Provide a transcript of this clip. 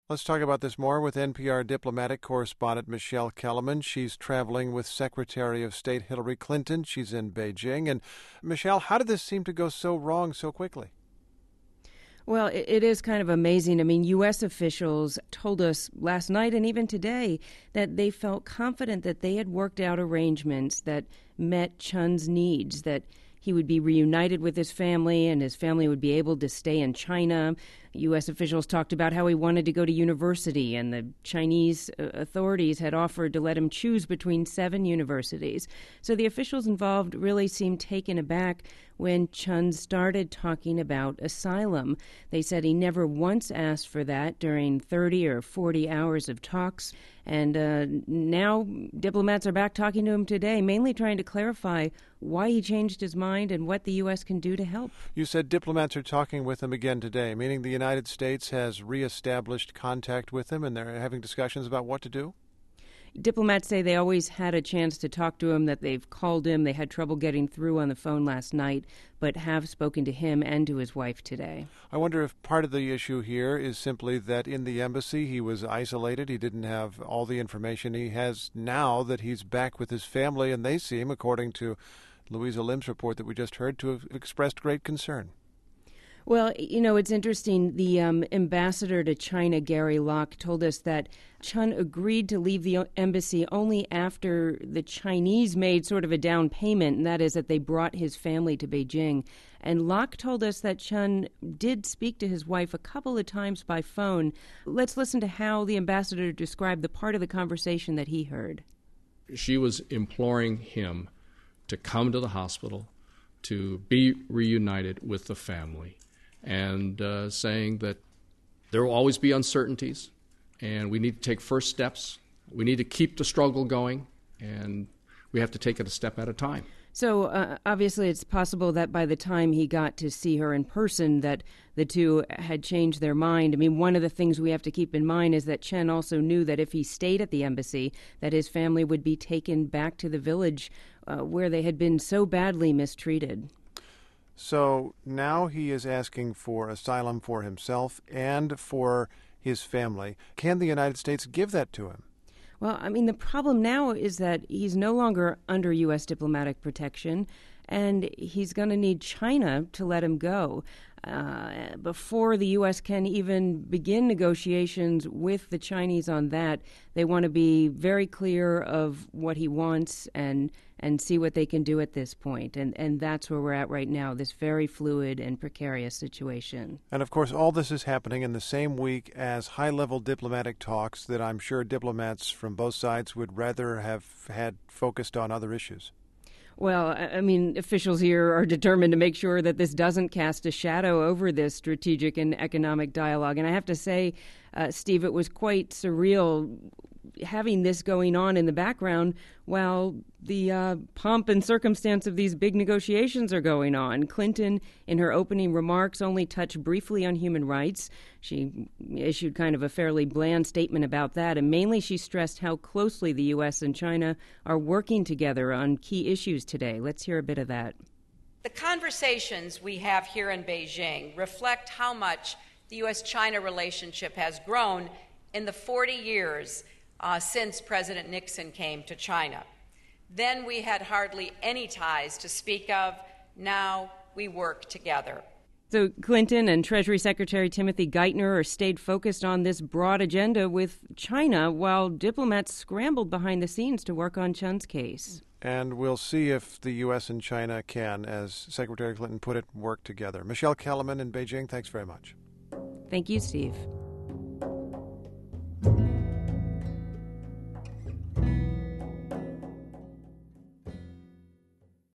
Let's talk about this more with NPR diplomatic correspondent Michelle Kellerman. She's traveling with Secretary of State Hillary Clinton. She's in Beijing. And Michelle, how did this seem to go so wrong so quickly? Well, it is kind of amazing. I mean, U.S. officials told us last night and even today that they felt confident that they had worked out arrangements that met Chun's needs, that he would be reunited with his family and his family would be able to stay in China. U.S. officials talked about how he wanted to go to university, and the Chinese authorities had offered to let him choose between 7 universities. So the officials involved really seemed taken aback when Chun started talking about asylum. They said he never once asked for that during 30 or 40 hours of talks. And now diplomats are back talking to him today, mainly trying to clarify why he changed his mind and what the U.S. can do to help. You said diplomats are talking with him again today, meaning the United States has reestablished contact with him and they're having discussions about what to do? Diplomats say they always had a chance to talk to him, that they've called him. They had trouble getting through on the phone last night, but have spoken to him and to his wife today. I wonder if part of the issue here is simply that in the embassy he was isolated. He didn't have all the information he has now that he's back with his family, and they seem, according to Louisa Lim's report that we just heard, to have expressed great concern. Well, you know, it's interesting. The ambassador to China, Gary Locke, told us that Chun agreed to leave the embassy only after the Chinese made sort of a down payment, and that is that they brought his family to Beijing. And Locke told us that Chun did speak to his wife a couple of times by phone. Let's listen to how the ambassador described the part of the conversation that he heard. She was imploring him to come to the hospital, to be reunited with the family, and saying that there will always be uncertainties, and we need to take first steps. We need to keep the struggle going, and we have to take it a step at a time. So obviously it's possible that by the time he got to see her in person that the two had changed their mind. I mean, one of the things we have to keep in mind is that Chen also knew that if he stayed at the embassy, that his family would be taken back to the village where they had been so badly mistreated. So now he is asking for asylum for himself and for his family. Can the United States give that to him? Well, I mean, the problem now is that he's no longer under U.S. diplomatic protection, and he's going to need China to let him go. Before the U.S. can even begin negotiations with the Chinese on that, they want to be very clear of what he wants and see what they can do at this point. And that's where we're at right now, this very fluid and precarious situation. And, of course, all this is happening in the same week as high-level diplomatic talks that I'm sure diplomats from both sides would rather have had focused on other issues. Well, I mean, officials here are determined to make sure that this doesn't cast a shadow over this strategic and economic dialogue. And I have to say, Steve, it was quite surreal having this going on in the background while the pomp and circumstance of these big negotiations are going on. Clinton, in her opening remarks, only touched briefly on human rights. She issued kind of a fairly bland statement about that, and mainly she stressed how closely the U.S. and China are working together on key issues today. Let's hear a bit of that. The conversations we have here in Beijing reflect how much the U.S.-China relationship has grown in the 40 years since President Nixon came to China. Then we had hardly any ties to speak of. Now we work together. So Clinton and Treasury Secretary Timothy Geithner stayed focused on this broad agenda with China while diplomats scrambled behind the scenes to work on Chun's case. And we'll see if the U.S. and China can, as Secretary Clinton put it, work together. Michelle Kellerman in Beijing, thanks very much. Thank you, Steve.